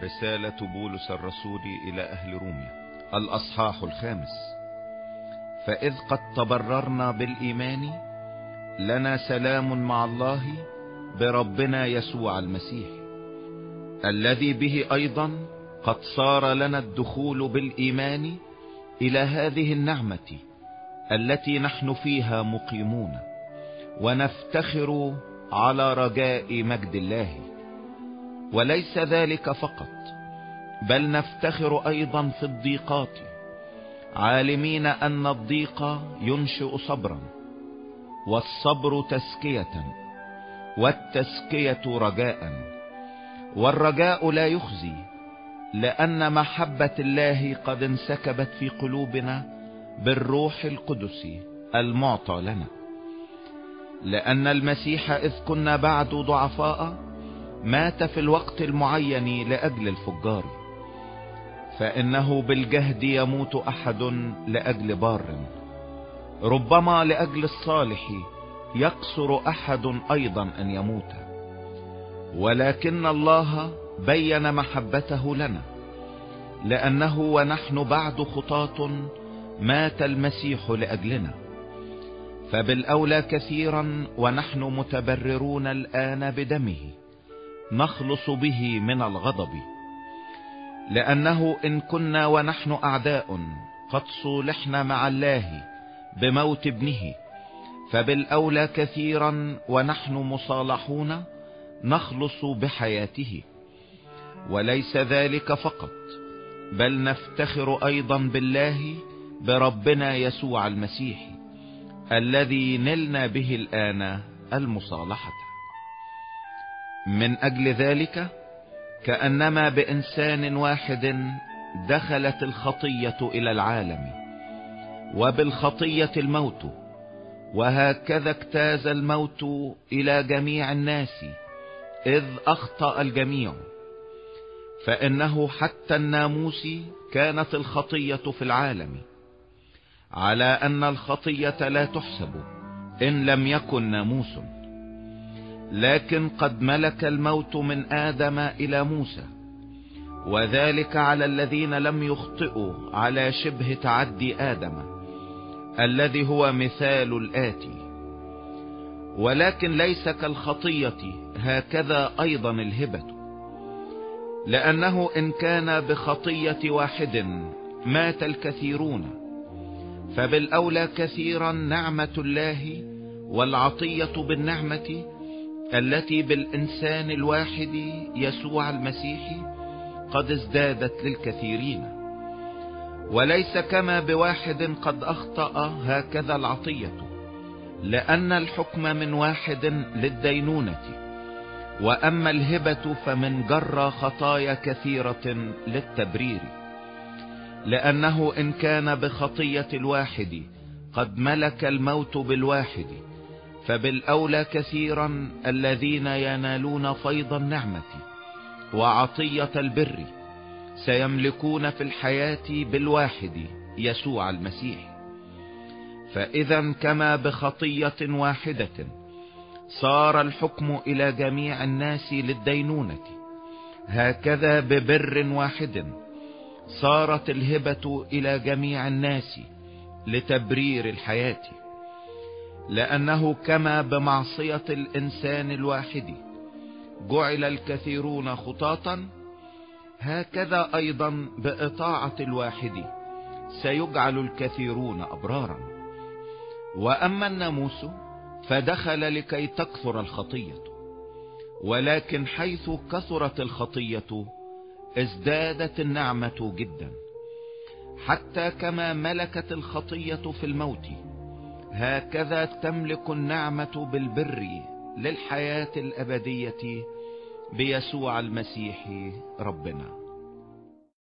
رسالة بولس الرسول إلى أهل روميا الأصحاح 5. فإذ قد تبررنا بالإيمان لنا سلام مع الله بربنا يسوع المسيح، الذي به أيضا قد صار لنا الدخول بالإيمان إلى هذه النعمة التي نحن فيها مقيمون، ونفتخر على رجاء مجد الله. وليس ذلك فقط، بل نفتخر أيضا في الضيقات، عالمين أن الضيق ينشئ صبرا، والصبر تزكية، والتزكية رجاء، والرجاء لا يخزي، لأن محبة الله قد انسكبت في قلوبنا بالروح القدس المعطى لنا. لأن المسيح إذ كنا بعد ضعفاء مات في الوقت المعين لأجل الفجار، فإنه بالجهد يموت أحد لأجل بار، ربما لأجل الصالح يقصر أحد أيضا أن يموت. ولكن الله بين محبته لنا، لأنه ونحن بعد خطاة مات المسيح لأجلنا، فبالأولى كثيرا ونحن متبررون الآن بدمه نخلص به من الغضب. لأنه إن كنا ونحن أعداء قد صولحنا مع الله بموت ابنه، فبالأولى كثيرا ونحن مصالحون نخلص بحياته. وليس ذلك فقط، بل نفتخر أيضا بالله بربنا يسوع المسيح، الذي نلنا به الآن المصالحة. من أجل ذلك كأنما بإنسان واحد دخلت الخطية إلى العالم، وبالخطية الموت، وهكذا اجتاز الموت إلى جميع الناس إذ أخطأ الجميع. فإنه حتى الناموس كانت الخطية في العالم، على أن الخطية لا تحسب إن لم يكن ناموس. لكن قد ملك الموت من آدم إلى موسى، وذلك على الذين لم يخطئوا على شبه تعدي آدم الذي هو مثال الآتي. ولكن ليس كالخطية هكذا أيضا الهبة، لأنه إن كان بخطية واحد مات الكثيرون، فبالأولى كثيرا نعمة الله والعطية بالنعمة التي بالإنسان الواحد يسوع المسيح قد ازدادت للكثيرين. وليس كما بواحد قد أخطأ هكذا العطية، لأن الحكم من واحد للدينونة، وأما الهبة فمن جرى خطايا كثيرة للتبرير. لأنه إن كان بخطية الواحد قد ملك الموت بالواحد، فبالأولى كثيرا الذين ينالون فيض النعمة وعطية البر سيملكون في الحياة بالواحد يسوع المسيح. فإذا كما بخطية واحدة صار الحكم إلى جميع الناس للدينونة، هكذا ببر واحد صارت الهبة إلى جميع الناس لتبرير الحياة. لأنه كما بمعصية الإنسان الواحد جعل الكثيرون خطاة، هكذا أيضا بإطاعة الواحد سيجعل الكثيرون أبرارا. وأما الناموس فدخل لكي تكثر الخطية، ولكن حيث كثرت الخطية ازدادت النعمة جدا، حتى كما ملكت الخطية في الموت هكذا تملك النعمة بالبر للحياة الأبدية بيسوع المسيح ربنا.